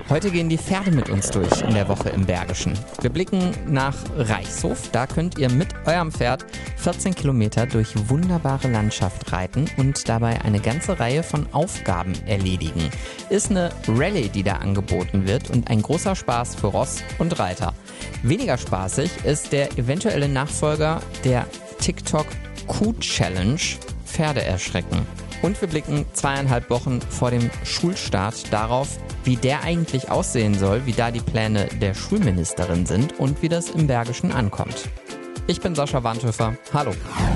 Heute gehen die Pferde mit uns durch in der Woche im Bergischen. Wir blicken nach Reichshof. Da könnt ihr mit eurem Pferd 14 Kilometer durch wunderbare Landschaft reiten und dabei eine ganze Reihe von Aufgaben erledigen. Ist eine Rallye, die da angeboten wird und ein großer Spaß für Ross und Reiter. Weniger spaßig ist der eventuelle Nachfolger der TikTok Q-Challenge, Pferde erschrecken. Und wir blicken 2,5 Wochen vor dem Schulstart darauf, wie der eigentlich aussehen soll, wie da die Pläne der Schulministerin sind und wie das im Bergischen ankommt. Ich bin Sascha Wandhöfer. Hallo.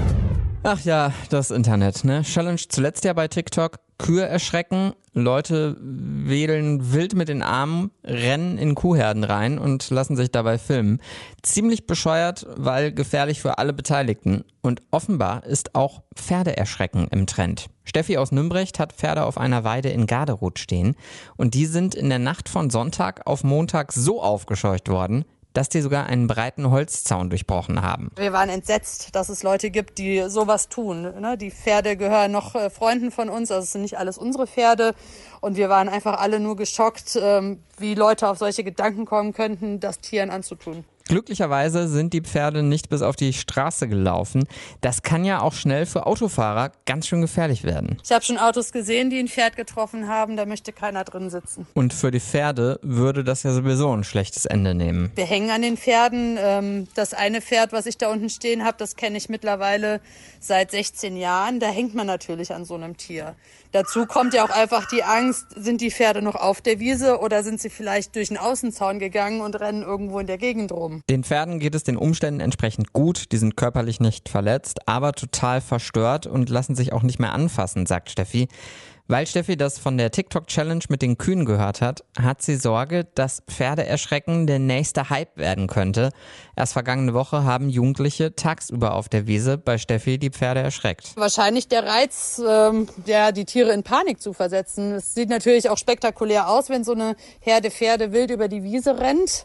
Ach ja, das Internet, ne? Challenge zuletzt ja bei TikTok. Kühe erschrecken, Leute wedeln wild mit den Armen, rennen in Kuhherden rein und lassen sich dabei filmen. Ziemlich bescheuert, weil gefährlich für alle Beteiligten. Und offenbar ist auch Pferdeerschrecken im Trend. Steffi aus Nümbrecht hat Pferde auf einer Weide in Garderoth stehen. Und die sind in der Nacht von Sonntag auf Montag so aufgescheucht worden, dass die sogar einen breiten Holzzaun durchbrochen haben. Wir waren entsetzt, dass es Leute gibt, die sowas tun. Die Pferde gehören noch Freunden von uns, also es sind nicht alles unsere Pferde. Und wir waren einfach alle nur geschockt, wie Leute auf solche Gedanken kommen könnten, das Tieren anzutun. Glücklicherweise sind die Pferde nicht bis auf die Straße gelaufen. Das kann ja auch schnell für Autofahrer ganz schön gefährlich werden. Ich habe schon Autos gesehen, die ein Pferd getroffen haben, da möchte keiner drin sitzen. Und für die Pferde würde das ja sowieso ein schlechtes Ende nehmen. Wir hängen an den Pferden. Das eine Pferd, was ich da unten stehen habe, das kenne ich mittlerweile seit 16 Jahren. Da hängt man natürlich an so einem Tier. Dazu kommt ja auch einfach die Angst, sind die Pferde noch auf der Wiese oder sind sie vielleicht durch einen Außenzaun gegangen und rennen irgendwo in der Gegend rum? Den Pferden geht es den Umständen entsprechend gut, die sind körperlich nicht verletzt, aber total verstört und lassen sich auch nicht mehr anfassen, sagt Steffi. Weil Steffi das von der TikTok-Challenge mit den Kühen gehört hat, hat sie Sorge, dass Pferdeerschrecken der nächste Hype werden könnte. Erst vergangene Woche haben Jugendliche tagsüber auf der Wiese bei Steffi die Pferde erschreckt. Wahrscheinlich der Reiz, die Tiere in Panik zu versetzen. Es sieht natürlich auch spektakulär aus, wenn so eine Herde Pferde wild über die Wiese rennt.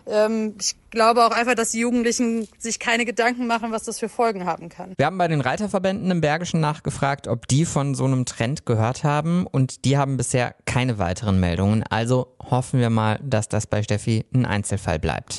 Ich glaube auch einfach, dass die Jugendlichen sich keine Gedanken machen, was das für Folgen haben kann. Wir haben bei den Reiterverbänden im Bergischen nachgefragt, ob die von so einem Trend gehört haben, und die haben bisher keine weiteren Meldungen. Also hoffen wir mal, dass das bei Steffi ein Einzelfall bleibt.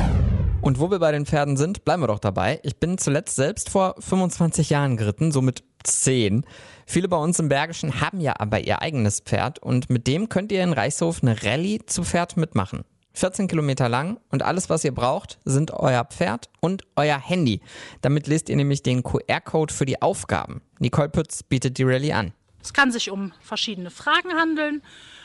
Und wo wir bei den Pferden sind, bleiben wir doch dabei. Ich bin zuletzt selbst vor 25 Jahren geritten, so mit 10. Viele bei uns im Bergischen haben ja aber ihr eigenes Pferd und mit dem könnt ihr in Reichshof eine Rallye zu Pferd mitmachen. 14 Kilometer lang und alles, was ihr braucht, sind euer Pferd und euer Handy. Damit lest ihr nämlich den QR-Code für die Aufgaben. Nicole Pütz bietet die Rallye an. Es kann sich um verschiedene Fragen handeln,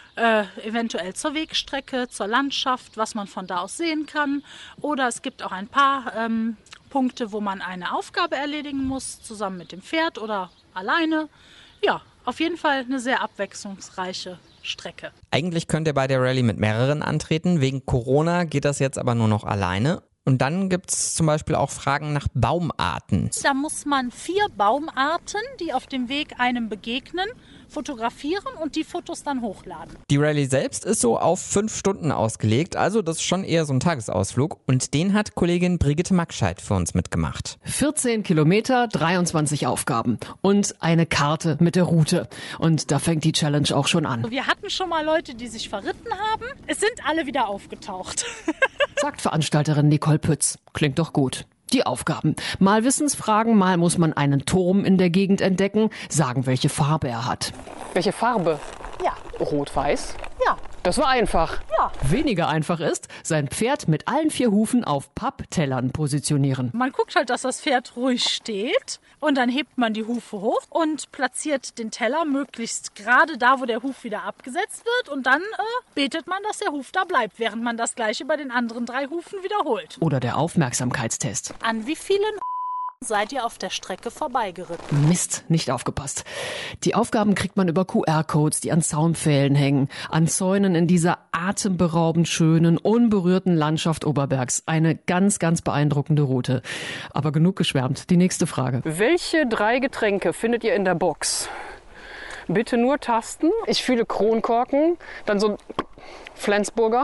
eventuell zur Wegstrecke, zur Landschaft, was man von da aus sehen kann. Oder es gibt auch ein paar Punkte, wo man eine Aufgabe erledigen muss, zusammen mit dem Pferd oder alleine. Ja, auf jeden Fall eine sehr abwechslungsreiche Strecke. Eigentlich könnt ihr bei der Rallye mit mehreren antreten. Wegen Corona geht das jetzt aber nur noch alleine. Und dann gibt es zum Beispiel auch Fragen nach Baumarten. Da muss man 4 Baumarten, die auf dem Weg einem begegnen, fotografieren und die Fotos dann hochladen. Die Rallye selbst ist so auf 5 Stunden ausgelegt, also das ist schon eher so ein Tagesausflug. Und den hat Kollegin Brigitte Maxscheid für uns mitgemacht. 14 Kilometer, 23 Aufgaben und eine Karte mit der Route. Und da fängt die Challenge auch schon an. Wir hatten schon mal Leute, die sich verritten haben. Es sind alle wieder aufgetaucht. Sagt Veranstalterin Nicole Pütz. Klingt doch gut. Die Aufgaben. Mal Wissensfragen, mal muss man einen Turm in der Gegend entdecken, sagen, welche Farbe er hat. Welche Farbe? Ja. Rot-Weiß? Ja. Das war einfach. Ja. Weniger einfach ist, sein Pferd mit allen 4 Hufen auf Papptellern positionieren. Man guckt halt, dass das Pferd ruhig steht und dann hebt man die Hufe hoch und platziert den Teller möglichst gerade da, wo der Huf wieder abgesetzt wird, und dann betet man, dass der Huf da bleibt, während man das gleiche bei den anderen 3 Hufen wiederholt. Oder der Aufmerksamkeitstest. An wie vielen seid ihr auf der Strecke vorbeigeritten? Mist, nicht aufgepasst. Die Aufgaben kriegt man über QR-Codes, die an Zaunpfählen hängen, an Zäunen in dieser atemberaubend schönen, unberührten Landschaft Oberbergs. Eine ganz, ganz beeindruckende Route. Aber genug geschwärmt. Die nächste Frage. Welche 3 Getränke findet ihr in der Box? Bitte nur tasten. Ich fühle Kronkorken, dann so Flensburger.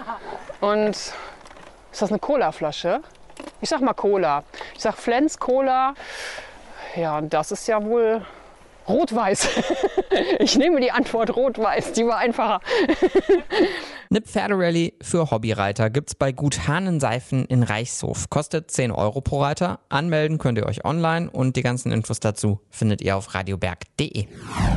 Und ist das eine Colaflasche? Ich sag mal Cola. Ich sag Flens Cola. Ja, das ist ja wohl Rot-Weiß. Ich nehme die Antwort Rot-Weiß, die war einfacher. Eine Pferderallye für Hobbyreiter gibt's bei Gut Hahnenseifen in Reichshof. Kostet 10 Euro pro Reiter. Anmelden könnt ihr euch online und die ganzen Infos dazu findet ihr auf radioberg.de.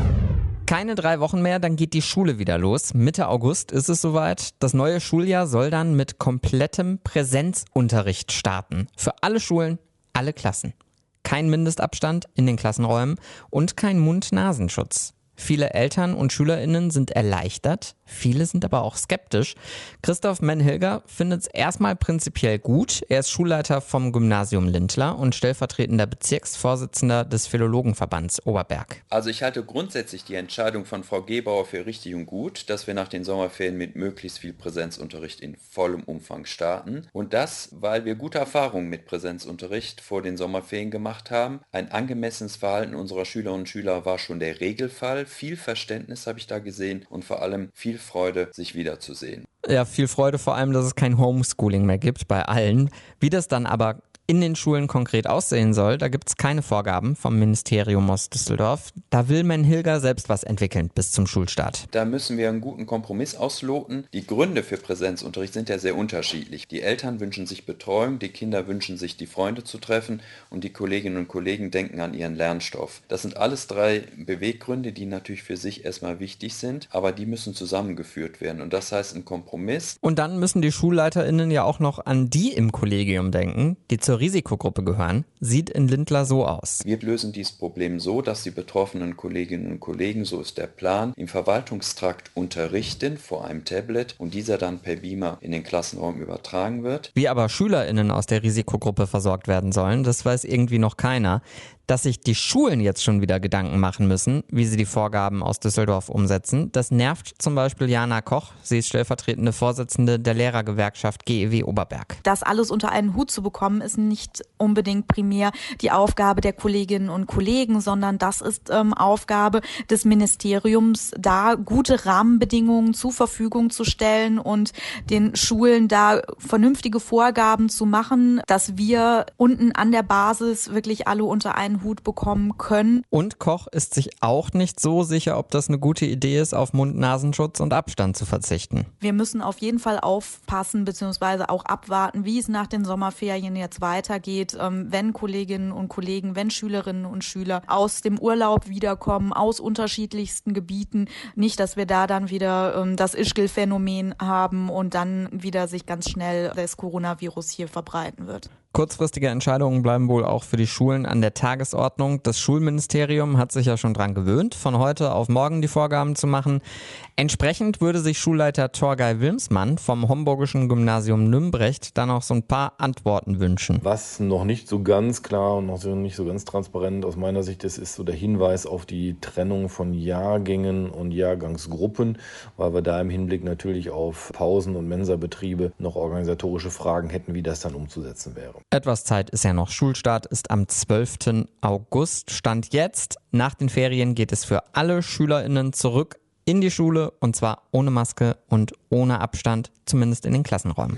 Keine 3 Wochen mehr, dann geht die Schule wieder los. Mitte August ist es soweit. Das neue Schuljahr soll dann mit komplettem Präsenzunterricht starten. Für alle Schulen, alle Klassen. Kein Mindestabstand in den Klassenräumen und kein Mund-Nasenschutz. Viele Eltern und SchülerInnen sind erleichtert, viele sind aber auch skeptisch. Christoph Menhilger findet es erstmal prinzipiell gut. Er ist Schulleiter vom Gymnasium Lindlar und stellvertretender Bezirksvorsitzender des Philologenverbands Oberberg. Also ich halte grundsätzlich die Entscheidung von Frau Gebauer für richtig und gut, dass wir nach den Sommerferien mit möglichst viel Präsenzunterricht in vollem Umfang starten. Und das, weil wir gute Erfahrungen mit Präsenzunterricht vor den Sommerferien gemacht haben. Ein angemessenes Verhalten unserer Schülerinnen und Schüler war schon der Regelfall. Viel Verständnis habe ich da gesehen und vor allem viel Freude, sich wiederzusehen. Ja, viel Freude vor allem, dass es kein Homeschooling mehr gibt bei allen. Wie das dann aber in den Schulen konkret aussehen soll, da gibt es keine Vorgaben vom Ministerium aus Düsseldorf. Da will Menhilger selbst was entwickeln bis zum Schulstart. Da müssen wir einen guten Kompromiss ausloten. Die Gründe für Präsenzunterricht sind ja sehr unterschiedlich. Die Eltern wünschen sich Betreuung, die Kinder wünschen sich, die Freunde zu treffen und die Kolleginnen und Kollegen denken an ihren Lernstoff. Das sind alles 3 Beweggründe, die natürlich für sich erstmal wichtig sind, aber die müssen zusammengeführt werden und das heißt ein Kompromiss. Und dann müssen die SchulleiterInnen ja auch noch an die im Kollegium denken, die zur Risikogruppe gehören. Sieht in Lindlar so aus. Wir lösen dieses Problem so, dass die betroffenen Kolleginnen und Kollegen, so ist der Plan, im Verwaltungstrakt unterrichten vor einem Tablet und dieser dann per Beamer in den Klassenraum übertragen wird. Wie aber SchülerInnen aus der Risikogruppe versorgt werden sollen, das weiß irgendwie noch keiner. Dass sich die Schulen jetzt schon wieder Gedanken machen müssen, wie sie die Vorgaben aus Düsseldorf umsetzen, das nervt zum Beispiel Jana Koch. Sie ist stellvertretende Vorsitzende der Lehrergewerkschaft GEW Oberberg. Das alles unter einen Hut zu bekommen, ist nicht unbedingt primär die Aufgabe der Kolleginnen und Kollegen, sondern das ist Aufgabe des Ministeriums, da gute Rahmenbedingungen zur Verfügung zu stellen und den Schulen da vernünftige Vorgaben zu machen, dass wir unten an der Basis wirklich alle unter einen Hut bekommen können. Und Koch ist sich auch nicht so sicher, ob das eine gute Idee ist, auf Mund-Nasenschutz und Abstand zu verzichten. Wir müssen auf jeden Fall aufpassen bzw. auch abwarten, wie es nach den Sommerferien jetzt weitergeht, wenn Kolleginnen und Kollegen, wenn Schülerinnen und Schüler aus dem Urlaub wiederkommen, aus unterschiedlichsten Gebieten. Nicht, dass wir da dann wieder das Ischgl-Phänomen haben und dann wieder sich ganz schnell das Coronavirus hier verbreiten wird. Kurzfristige Entscheidungen bleiben wohl auch für die Schulen an der Tagesordnung. Das Schulministerium hat sich ja schon dran gewöhnt, von heute auf morgen die Vorgaben zu machen. Entsprechend würde sich Schulleiter Torgay Wilmsmann vom Homburgischen Gymnasium Nümbrecht dann auch so ein paar Antworten wünschen. Was noch nicht so ganz klar und noch nicht so ganz transparent aus meiner Sicht ist so der Hinweis auf die Trennung von Jahrgängen und Jahrgangsgruppen, weil wir da im Hinblick natürlich auf Pausen und Mensabetriebe noch organisatorische Fragen hätten, wie das dann umzusetzen wäre. Etwas Zeit ist ja noch. Schulstart ist am 12. August. Stand jetzt. Nach den Ferien geht es für alle SchülerInnen zurück in die Schule und zwar ohne Maske und ohne Abstand, zumindest in den Klassenräumen.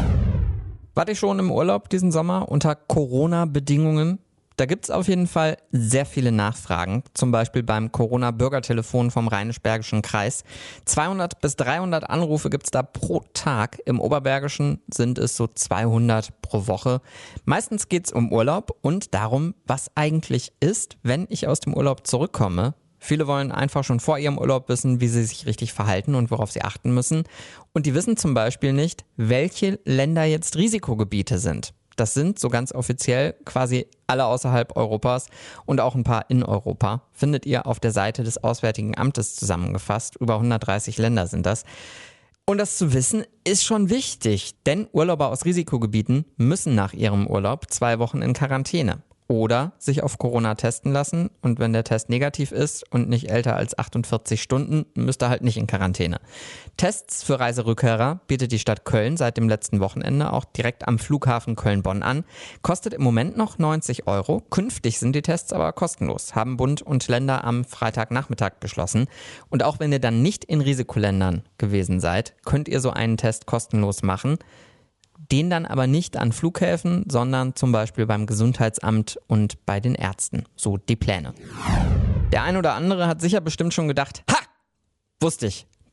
Wart ihr schon im Urlaub diesen Sommer unter Corona-Bedingungen? Da gibt's auf jeden Fall sehr viele Nachfragen, zum Beispiel beim Corona-Bürgertelefon vom Rheinisch-Bergischen Kreis. 200 bis 300 Anrufe gibt's da pro Tag. Im Oberbergischen sind es so 200 pro Woche. Meistens geht's um Urlaub und darum, was eigentlich ist, wenn ich aus dem Urlaub zurückkomme. Viele wollen einfach schon vor ihrem Urlaub wissen, wie sie sich richtig verhalten und worauf sie achten müssen. Und die wissen zum Beispiel nicht, welche Länder jetzt Risikogebiete sind. Das sind so ganz offiziell quasi alle außerhalb Europas und auch ein paar in Europa. Findet ihr auf der Seite des Auswärtigen Amtes zusammengefasst. Über 130 Länder sind das. Und das zu wissen ist schon wichtig, denn Urlauber aus Risikogebieten müssen nach ihrem Urlaub 2 Wochen in Quarantäne. Oder sich auf Corona testen lassen und wenn der Test negativ ist und nicht älter als 48 Stunden, müsst ihr halt nicht in Quarantäne. Tests für Reiserückkehrer bietet die Stadt Köln seit dem letzten Wochenende auch direkt am Flughafen Köln-Bonn an. Kostet im Moment noch 90 €. Künftig sind die Tests aber kostenlos, haben Bund und Länder am Freitagnachmittag beschlossen. Und auch wenn ihr dann nicht in Risikoländern gewesen seid, könnt ihr so einen Test kostenlos machen. Den dann aber nicht an Flughäfen, sondern zum Beispiel beim Gesundheitsamt und bei den Ärzten. So die Pläne. Der ein oder andere hat sicher bestimmt schon gedacht, ha, wusste ich.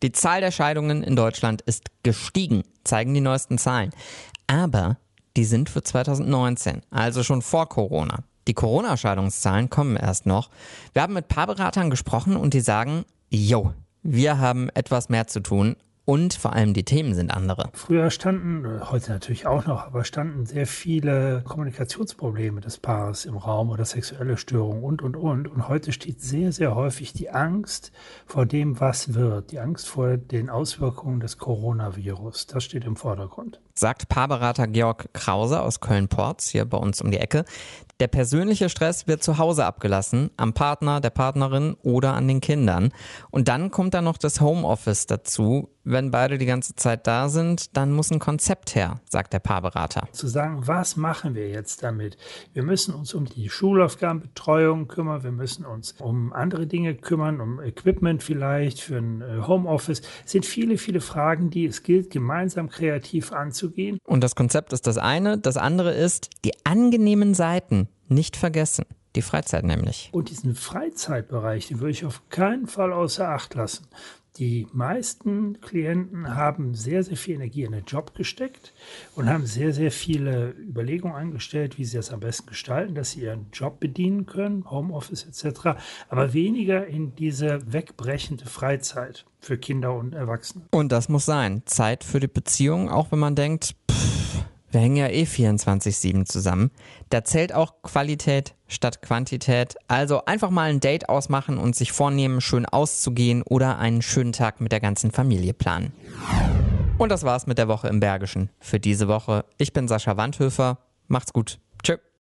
Die Zahl der Scheidungen in Deutschland ist gestiegen, zeigen die neuesten Zahlen. Aber die sind für 2019, also schon vor Corona. Die Corona-Scheidungszahlen kommen erst noch. Wir haben mit Paarberatern gesprochen und die sagen, wir haben etwas mehr zu tun. Und vor allem die Themen sind andere. Früher heute natürlich auch noch, aber standen sehr viele Kommunikationsprobleme des Paares im Raum oder sexuelle Störungen und. Und heute steht sehr, sehr häufig die Angst vor dem, was wird. Die Angst vor den Auswirkungen des Coronavirus. Das steht im Vordergrund. Sagt Paarberater Georg Krause aus Köln-Porz, hier bei uns um die Ecke. Der persönliche Stress wird zu Hause abgelassen, am Partner, der Partnerin oder an den Kindern. Und dann kommt da noch das Homeoffice dazu. Wenn beide die ganze Zeit da sind, dann muss ein Konzept her, sagt der Paarberater. Zu sagen, was machen wir jetzt damit? Wir müssen uns um die Schulaufgabenbetreuung kümmern, wir müssen uns um andere Dinge kümmern, um Equipment vielleicht für ein Homeoffice. Es sind viele, viele Fragen, die es gilt, gemeinsam kreativ anzugehen. Und das Konzept ist das eine. Das andere ist, die angenehmen Seiten nicht vergessen. Die Freizeit nämlich. Und diesen Freizeitbereich, den würde ich auf keinen Fall außer Acht lassen. Die meisten Klienten haben sehr, sehr viel Energie in den Job gesteckt und haben sehr, sehr viele Überlegungen angestellt, wie sie das am besten gestalten, dass sie ihren Job bedienen können, Homeoffice etc., aber weniger in diese wegbrechende Freizeit für Kinder und Erwachsene. Und das muss sein. Zeit für die Beziehung, auch wenn man denkt, wir hängen ja 24/7 zusammen. Da zählt auch Qualität statt Quantität. Also einfach mal ein Date ausmachen und sich vornehmen, schön auszugehen oder einen schönen Tag mit der ganzen Familie planen. Und das war's mit der Woche im Bergischen für diese Woche. Ich bin Sascha Wandhöfer. Macht's gut. Tschö.